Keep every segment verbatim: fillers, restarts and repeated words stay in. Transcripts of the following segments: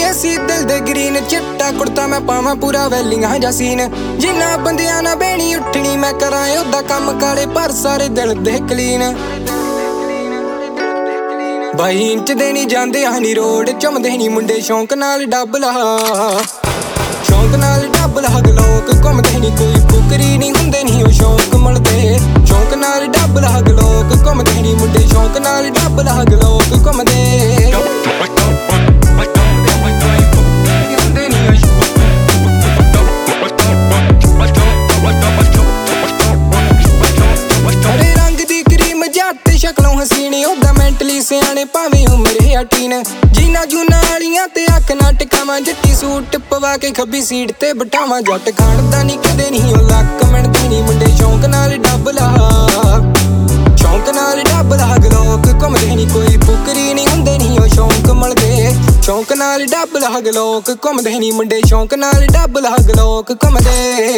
देसी दिल दे ग्रीन चिट्टा कुर्ता मैं पावां पूरा वैलिंगा जासीन जिन्ना बंदियां ना बेणी उठनी मैं करां ओदा कम काले पर सारे दिल दे क्लीन बाई इंच दे नी जांदे हनी रोड चमदे नी मुंडे शौक नाल डब ला शौक नाल डब ला गलोक घुमदे नी कोई फुकरी नी हुंदे नी ओ शौक मलदे शौक नाल डब ला गलोक घुमदे नी मुंडे शौक नाल डब ला गलोक घुमदे शक्लों हसीने ओदा मेंटली सियाने भावें उम्र है टीन जीना जूना वालियां ते अख ना टिकावां जट्टी सूट पवा के खब्बी सीट ते बिठावां जट खाणदा नी कदे नी ओ लक मिणदे नी मुंडे शौक नाल डब ला शौक नाल डब ला गलोक घुमदे नी कोई फुकरी नी हुंदे नी ओ शौक मलदे शौक नाल डब ला गलोक घुमदे नी मुंडे शौक नाल डब ला गलोक घुमदे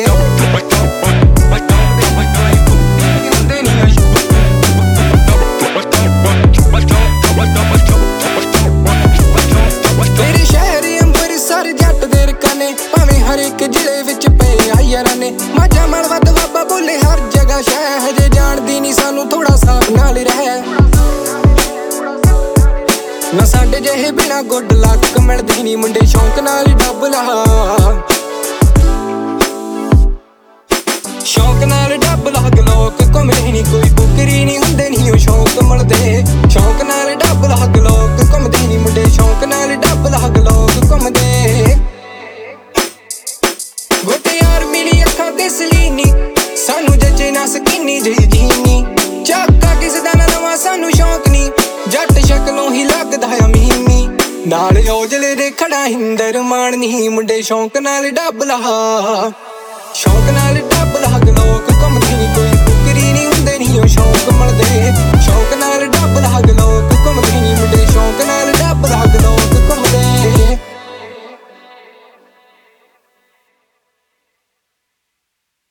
हर एक जिले विच पे यारां ने माझा मलवा दवाबा बोले हर जगह शह हजे जानदी नी सानू थोड़ा साथ नाल रह ना साडे जेहे बिना गुड लक मिलदी नी मुंडे शौक नाल डब ला शौक नाल डब ला गलोक घुमदे नी कोई बुकरी नी हुंदे नी ओ शौक मलदे शौक नाल डब ला गलोक घुमदे नी मुंडे शौक नाल डब ला गलोक घुमदे गोटे यार मिली अखां ते सलीनी सानू जचे ना सकीनी जही जीनी चाका किस दा ना नवां सानू शौक नी जट शक्लों ही लगदा अमीनी नाल औजले दे खड़ा हिंदर माणनी मुंडे शौक नाल डब ला शौक नाल डब ला गलोक घुमदे नी कोई फुकरी नी हुंदे नी ओ शौक मलदे शौक नाल डब ला गलोक